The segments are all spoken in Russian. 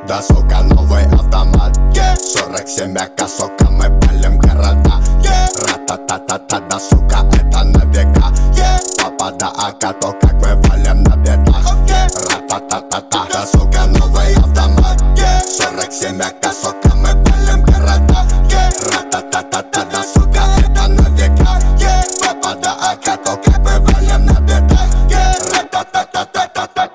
Да, сука, новый автомат, 47 АК, сука, мы палим города. Ра-та-та-та-та, да, сука, это на века. Папа, да, АК, то как мы валим на бедах. Ра-та-та-та-та, да, сука, новый автомат, 47 АК, сука, мы палим города. Ра-та-та-та-та, да, сука, это на века. Папа, да, АК, то как мы валим на бедах. Ра-та-та-та-та-та-та-та.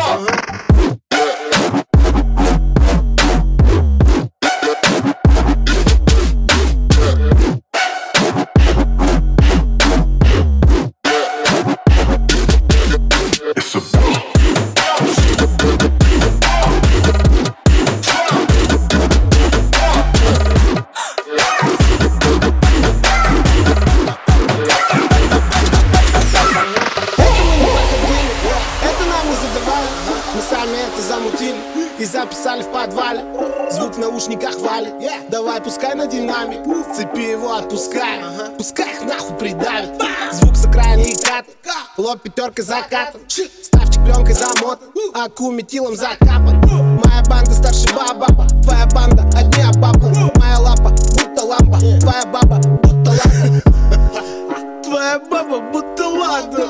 Мы сами это замутили и записали в подвале. Звук в наушниках валит. Давай пускай на динамик, с цепи его отпускай. Пускай их нахуй придавит. Звук с экрана и кат, лоб пятеркой закатан, ставчик пленкой замотан, аку метилом закапан. Моя банда старше баба, твоя банда одни обапы. Моя лапа будто лампа, твоя баба будто ладно. Твоя баба будто ладно.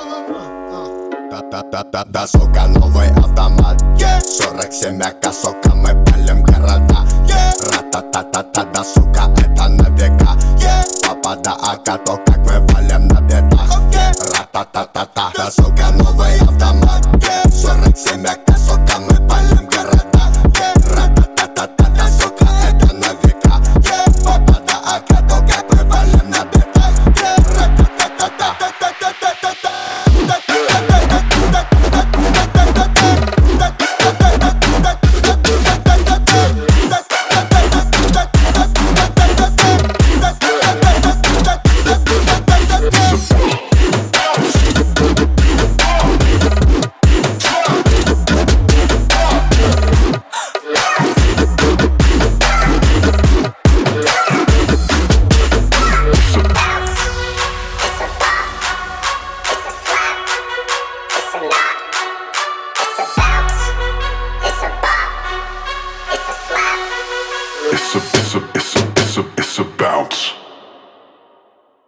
Да, сука, новый автомат, 47 АК, сука, мы палим города. Ра-та-та-та-та, да, сука, это на века. Папа, да, АК, то как мы валим на бедах. Ра-та-та-та-та, да, сука, новый автомат, 47 АК, сука, мы палим